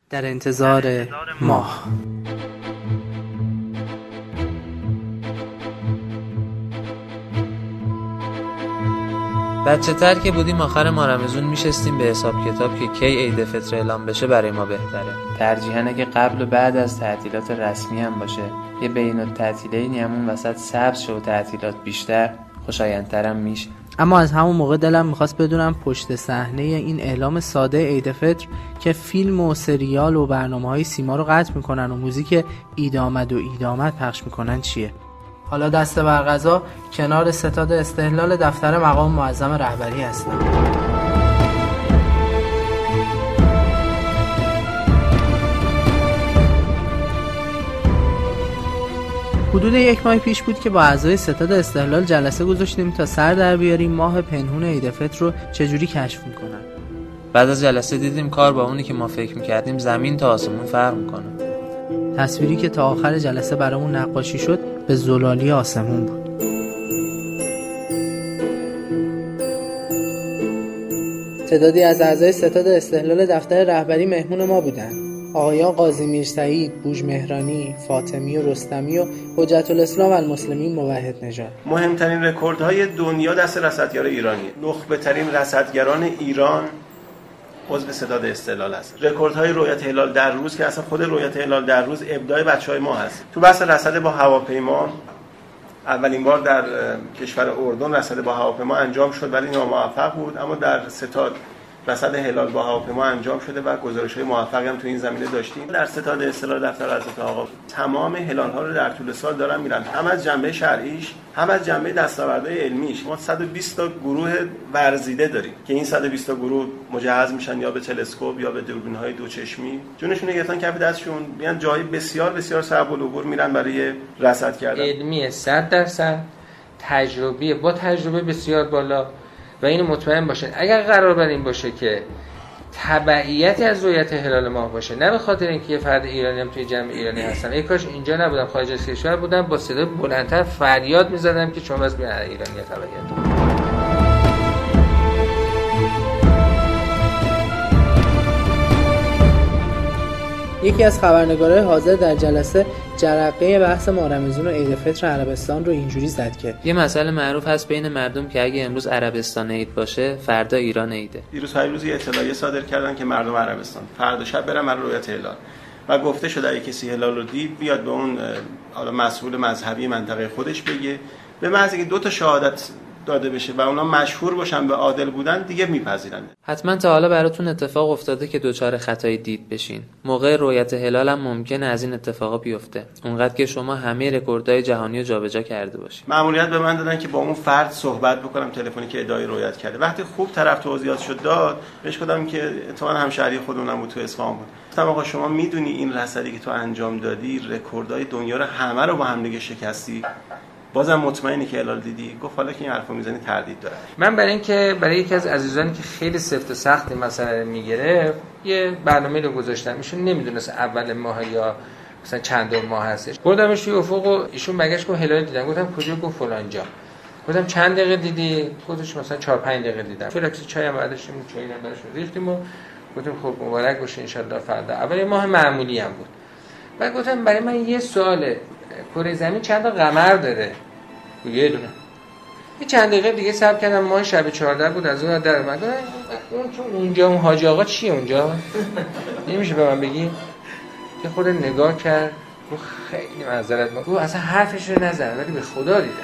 در انتظار ماه. بچه تر که بودیم آخر ماه رمضون میشستیم به حساب کتاب که کی عید فطر اعلام بشه برای ما بهتره. ترجیحاً اگه قبل و بعد از تعطیلات رسمی هم باشه، یه بین التعطیلینی همون وسط سبز شه و تعطیلات بیشتر، خوشایندترم میشه. اما از همون موقع دلم میخواست بدونم پشت صحنه این اعلام ساده عید فطر که فیلم و سریال و برنامه‌های سیما رو قطع میکنن و موزیک عید آمد و عید آمد پخش میکنن چیه؟ حالا دست بر قضا کنار ستاد استهلال دفتر مقام معظم رهبری هستم. حدود 1 ماه پیش بود که با اعضای ستاد استهلال جلسه گذاشتیم تا سر در بیاریم ماه پنهون عید فطر رو چجوری کشف میکنن. بعد از جلسه دیدیم کار با اونی که ما فکر میکردیم زمین تا آسمون فرق میکنه. تصویری که تا آخر جلسه برامون نقاشی شد به زلالی آسمون بود. تعدادی از اعضای ستاد استهلال دفتر رهبری مهمون ما بودن. آقایان قاضی میرسعید، بوژ مهرانی، فاطمی و رستمی و حجت الاسلام المسلمین موحد نژاد. مهمترین رکوردهای دنیا دست رصدگران ایرانی. نخبه ترین رصدگران ایران عضو ستاد استهلال است. رکوردهای رؤیت هلال در روز که اصلا خود رؤیت هلال در روز ابداع بچهای ما هست. تو بحث رصد با هواپیما اولین بار در کشور اردن رصد با هواپیما انجام شد ولی ناموفق بود، اما در ستاد رصد هلال با هواپیما انجام شده و گزارش‌های موفقی هم تو این زمینه داشتیم. در ستاد استهلال دفتر حضرت آقا تمام هلال‌ها رو در طول سال دارن میرن، هم از جنبه شرعیش هم از جنبه دستاوردهای علمیش. ما 120 تا گروه ورزیده داریم که این 120 تا گروه مجهز میشن یا به تلسکوپ یا به دوربین‌های دوچشمی، جونشون رو گرفتن کف دستشون، میان جای بسیار بسیار صعب العبور میرن برای رصد کردن. علمی 100%، تجربی با تجربه بسیار بالا. و اینو مطمئن باشین اگر قرار بر این باشه که تبعیتی از رؤیت هلال ماه باشه، نه به خاطر اینکه یه فرد ایرانی هم توی جمع ایرانی هستن، ای کاش اینجا نبودم، خارج از کشور بودم، با صدای بلندتر فریاد می‌زدم که شما از بیان ایرانی تبعیت. یکی از خبرنگارای حاضر در جلسه جرقه بحث ماه رمضون و عید فطر عربستان رو اینجوری زد که یه مسئله معروف هست بین مردم که اگه امروز عربستان عید باشه فردا ایران عیده. دیروز یه اطلاعیه صادر کردن که مردم عربستان فردا شب برن برای رؤیت هلال و گفته شده اگه کسی هلال رو دید بیاد به اون حالا مسئول مذهبی منطقه خودش بگه، به محض اینکه 2 تا شهادت داده بشه و اونا مشهور باشن به عادل بودن دیگه میپذیرن. حتما تا حالا براتون اتفاق افتاده که دوچار خطای دید بشین. موقع رؤیت هلال هم ممکنه از این اتفاقا بیفته، اونقدر که شما همه رکوردهای جهانی رو جابجا کرده باشید. مأموریت به من دادن که با اون فرد صحبت بکنم تلفنی که ادعای رؤیت کرده. وقتی خوب طرف توضیحات شد داد، بهش گفتم که اتفاقا همشهری خودمونم بود تو اصفهان بود. گفتم آقا شما میدونی این رصدی که تو انجام دادی رکوردهای دنیا رو همه رو با هم دیگه شکستی؟ بازم مطمئنی که هلال دیدی؟ گفت حالا که این حرفو میزنی تردید داره. من برای اینکه برای یکی از عزیزانی که خیلی سفت و سخت مثلا میگیره یه برنامه رو گذاشتم، ایشون نمیدونست اول ماه یا مثلا چند ماه هستش، بردمش توی افق و ایشون برگشت گفت هلال دیدم. گفتم کجا؟ گفت فلان جا. گفتم چند دقیقه دیدی؟ گفتش مثلا 4-5 دقیقه دیدم. فلاکس چای هم بعدش چای هم براش ریختیم و گفتم خب مبارک باشه ان شاءالله فردا. اول ماه معمولی هم بود. بعد گفتم برای من یه سواله، کره زمین چند تا قمر داره؟ یه دونه. یه چند دقیقه دیگه صبر کردم، ماه شب 14 بود، از اون در اومد. اون که اونجا اون حاج آقا چیه اونجا؟ نمیشه به من بگی؟ که خود نگاه کرد گفت خیلی معذرت میخوام. گفت اصلا حرفش رو نزن ولی به خدا دیدم.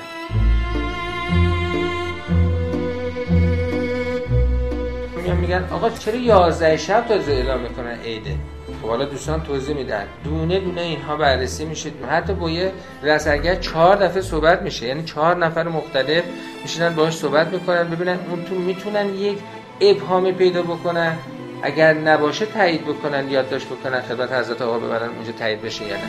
میگن آقا چرا 11 شب تازه اعلام میکنن عیده؟ خب حالا دوستان توضیح میدن، دونه دونه اینها بررسی میشه، حتی با یه رصدگر 4 دفعه صحبت میشه، یعنی 4 نفر مختلف میشینن باهاش صحبت میکنن ببینن اون تو میتونن یک ابهامی پیدا بکنن، اگر نباشه تایید بکنن، یادداشت بکنن خدمت حضرت آقا ببرن اونجا تایید بشه یا نه.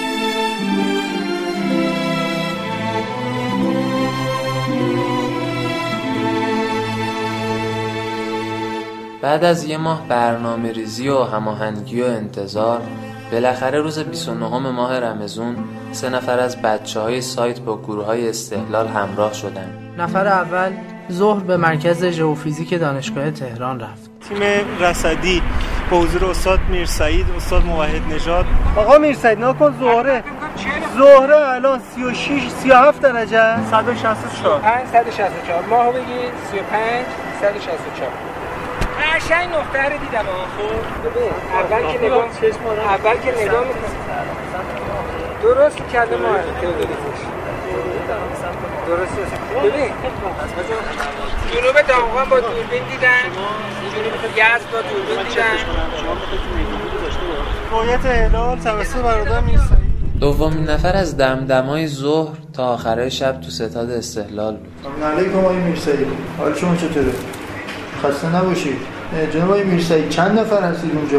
بعد از یه ماه برنامه ریزی و هماهنگی و انتظار، بالاخره روز 29 ماه رمضون 3 نفر از بچه‌های سایت با گروه‌های استهلال همراه شدند. نفر اول ظهر به مرکز ژئوفیزیک دانشگاه تهران رفت. تیم رصدی با حضور استاد میرسعید، استاد موحد نژاد. آقا میرسعید ناکن زهره الان 36 37 درجه 164 ماهو بگی 35 164 قشنگ نقطه رو دیدم. خب اول که نگاه میکنم درست کرده ما درست. ببین جنوب دامغان با دوربین دیدن، جنوب یزد با دوربین دیدن. رویت هلال توسط برادر میرسعید. دومین نفر از دمدمای ظهر تا آخره شب تو ستاد استقلال بود. سلام علیکم آقای میرسعید، حال شما چطوره؟ خسته نباشید. جناب آقای میرسعید چند نفر هستید اونجا؟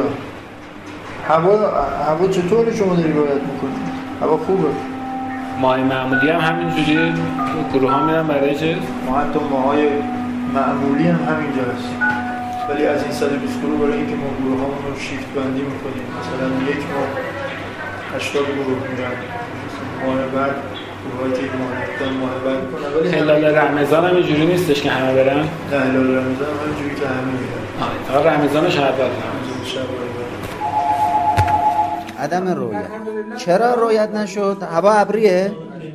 هوا چطوره شما داری رعایت میکنید؟ هوا خوبه؟ ماهای معمولی هم همینجوری گروه ها میرن برای چه؟ ما حتی ماهای معمولی هم همینجا هستیم، ولی از این 120 گروه برای اینکه ما گروه ها رو شیفت بندی میکنیم، مثلا یک ماه 80 گروه میرن، ماه بعد گروهات یک ماه بعد کنن. ولی هلال رمضان هم اینجوری نیستش که همه برن؟ نه هلال رمضان هم اینجوری که همه میرن. تا رمضان شعبان عدم رویت. چرا رویت نشد؟ هوا ابریه؟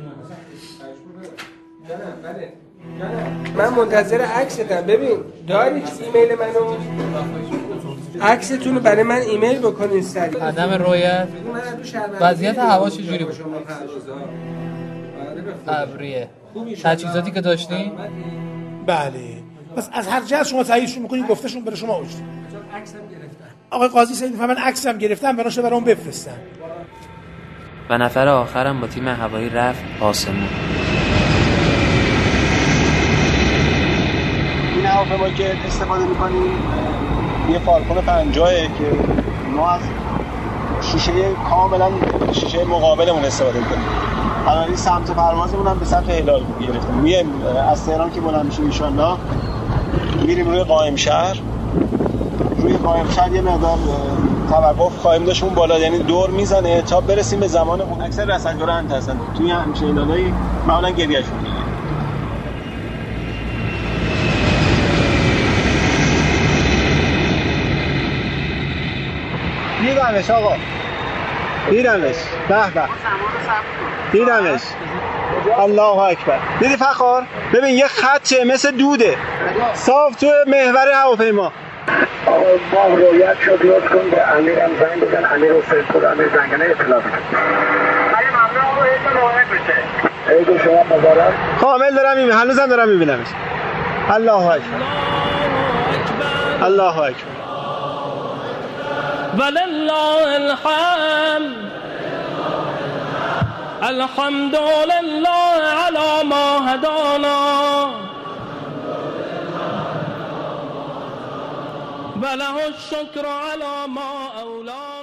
من منتظر عکستم. ببین دارید ایمیل منو، عکستون رو برای من ایمیل بکنین سریع. عدم رویت. وضعیت هوا چجوری بود؟ ابریه. تجهیزاتی که داشتین؟ بله. پس از هر جهت شما تاییدشون میکنین، گفتهشون برای شما اوشت. آقای قاضی سید من عکسم گرفتم، بناشه برام بفرستم. و نفر آخرم با تیم هوایی رفت آسمون. این هواپیما که استفاده می‌کنیم یه فالکون 50 که ما از شیشه کاملا شیشه مقابلمون استفاده می‌کنیم. بنابراین سمت پروازمون هم به سمت هلال گرفتیم. میایم از تهران که بلند میشیم ان شاءالله میریم روی قائم شهر. روی قائم شهر یه مقدار توقف خواهیم داشت اون بالا، یعنی دور میزنه تا برسیم به زمان اون. اکثر رصدگارا انت هستن توی همچین هلالایی معمولا گریه‌شون دیدمش. آقا دیدمش. به به دیدمش. الله اکبر. دیدی فخر؟ ببین یه خطه مثل دوده صاف تو محور هواپیما. آقا ما رویت شد، لطف کن به امیرم زنگ بزن، امیر حسین پور، امیر زنگنه اطلاع بده. خیلی ممنون آقا، ایتون مهمت بشه. عید شما مبارک. کامل دارم میبینم، هنوزم دارم میبینمش. الله اکبر. الله اکبر. ولله الحمد. الحمد لله على ما هدانا وله الشكر على ما أولانا.